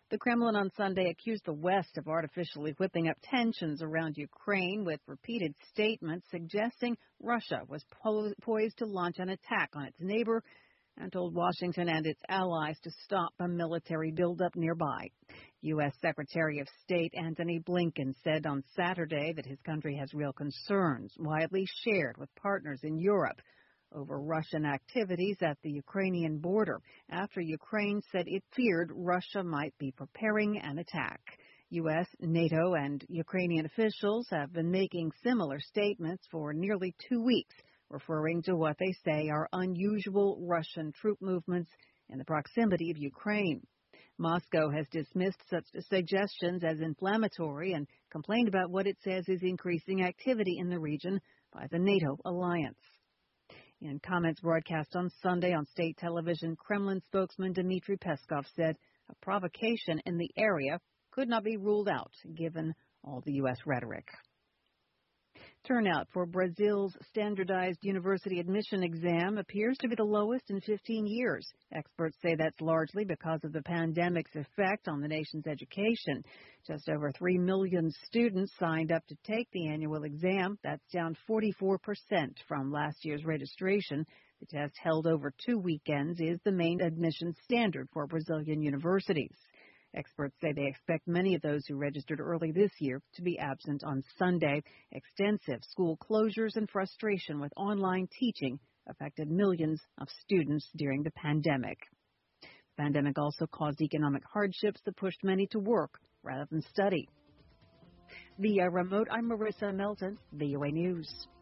The Kremlin on Sunday accused the West of artificially whipping up tensions around Ukraine with repeated statements suggesting Russia was poised to launch an attack on its neighbor and told Washington and its allies to stop a military buildup nearby. U.S. Secretary of State Antony Blinken said on Saturday that his country has real concerns, widely shared with partners in Europe, over Russian activities at the Ukrainian border after Ukraine said it feared Russia might be preparing an attack. U.S., NATO, and Ukrainian officials have been making similar statements for nearly 2 weeks, referring to what they say are unusual Russian troop movements in the proximity of Ukraine. Moscow has dismissed such suggestions as inflammatory and complained about what it says is increasing activity in the region by the NATO alliance. In comments broadcast on Sunday on state television, Kremlin spokesman Dmitry Peskov said a provocation in the area could not be ruled out, given all the U.S. rhetoric. Turnout for Brazil's standardized university admission exam appears to be the lowest in 15 years. Experts say that's largely because of the pandemic's effect on the nation's education. Just over 3 million students signed up to take the annual exam. That's down 44% from last year's registration. The test, held over 2 weekends, is the main admission standard for Brazilian universities. Experts say they expect many of those who registered early this year to be absent on Sunday. Extensive school closures and frustration with online teaching affected millions of students during the pandemic. The pandemic also caused economic hardships that pushed many to work rather than study. Via remote, I'm Marissa Melton, VOA News.